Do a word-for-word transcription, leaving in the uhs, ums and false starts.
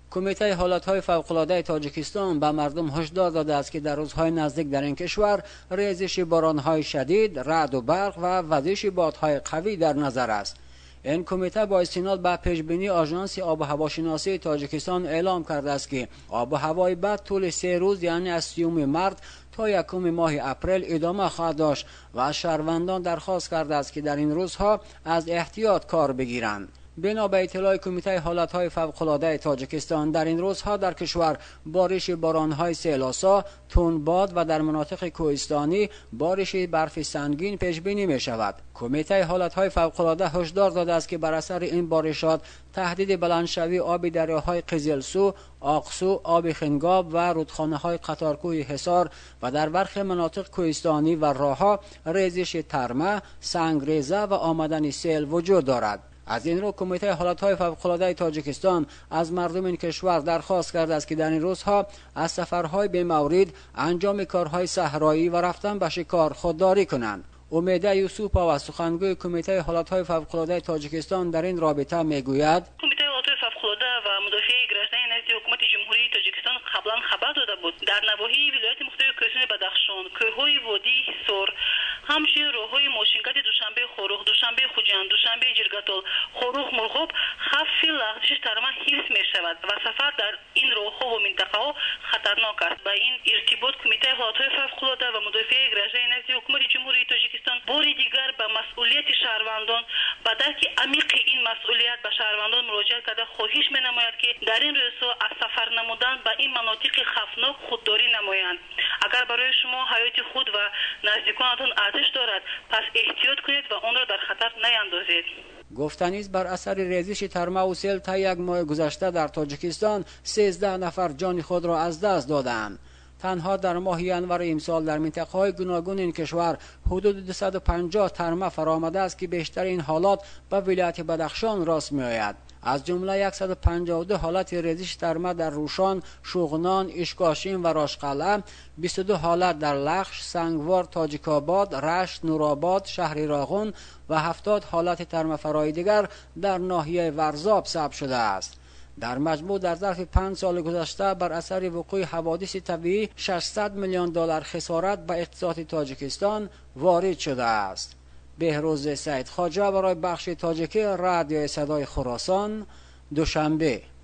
کمیته حالتهای فوق‌العاده تاجیکستان به مردم هشدار داده است که در روزهای نزدیک در این کشور ریزش بارانهای شدید، رعد و برق و وزش بادهای قوی در نظر است. این کمیته با استناد به پیشبینی آژانس آب و هواشناسی تاجیکستان اعلام کرده است که آب و هوای بد طول سه روز یعنی از سیوم مارس تا یکم ماه اپریل ادامه خواهد داشت و از شهروندان درخواست کرده است که در این روزها از احتیاط کار بگیرند. بنا به اطلاع کمیته حالتهای فوق‌العاده تاجیکستان، در این روزها در کشور بارش بارانهای سیل‌آسا، تندباد و در مناطق کوهستانی بارش برف سنگین پیش بینی می شود. کمیته حالتهای فوق‌العاده هشدار داده است که بر اثر این بارشات تهدید بلندشوی آب دریاهای قزلسو، آقسو، آب خنگاب و رودخانه‌های قطارکوه حصار و در برخی مناطق کوهستانی و راه‌ها ریزش ترمه، سنگریزه و آمدن سیل وجود دارد. از این رو کمیته حالتهای فوق‌العاده تاجیکستان از مردم این کشور درخواست کرده است که در این روزها از سفرهای بی‌مورد، انجام کارهای صحرایی و رفتن به شکار خودداری کنند. امیده یوسوپا سخنگوی کمیته حالتهای فوق‌العاده تاجیکستان در این رابطه میگوید: کمیته حالتهای فوق‌العاده و مدافع گرجنه نزد حکومت جمهوری تاجیکستان قبلا خبر داده بود در نواحی ولایت مختلف کوهستان بدخشان، کوههای وادی حصار، همچنین راههای ماشینگات دوشنبه خورخ، دوشنبه خوجند، دوشنبه جرگاتال، خورخ مرغوب خف لغزش ترمه حفظ می شود و سفر در این راهها و منطقه ها خطرناک است. با این ارتباط کمیته حالتهای فوق‌العاده و مدافع گرجنه نزد حکومت جمهوری تاجیکستان باری دیگر به مسئولیت شهروندان و درک عمیق این مسئولیت به شهروندان مراجعه کرده خواهش می نماید که در این روزها از سفر نمودن به این مناطق خطرناک خودداری نمایند. اگر برای شما حیات خود و نزدیکانتان ارزش دارد، پس احتیاط کنید و آن را در خطر نیندازید. گفتنی است بر اثر ریزش ترمه و سیل تا یک ماه گذشته در تاجیکستان سیزده نفر جان خود را از دست دادند. تنها در ماه ینور امسال در منطقه‌های گوناگون این کشور حدود دویست و پنجاه ترمه فرآمده است که بیشتر این حالات به ولایت بدخشان راست می‌آید. از جمله صد و پنجاه و دو حالت ریزش ترمه در روشان، شوغنان، اشکاشین و راشقلعه، بیست و دو حالت در لخش، سنگوار، تاجیک‌آباد، رشت، نورآباد، شهر راغون و هفتاد حالت ترمه فرای دیگر در ناحیه ورزاب ثبت شده است. در مجموع در ظرف پنج سال گذشته بر اثر وقوع حوادث طبیعی ششصد میلیون دلار خسارت به اقتصاد تاجیکستان وارد شده است. بهروز سید خواجه برای بخش تاجیکی رادیو صدای خراسان، دوشنبه.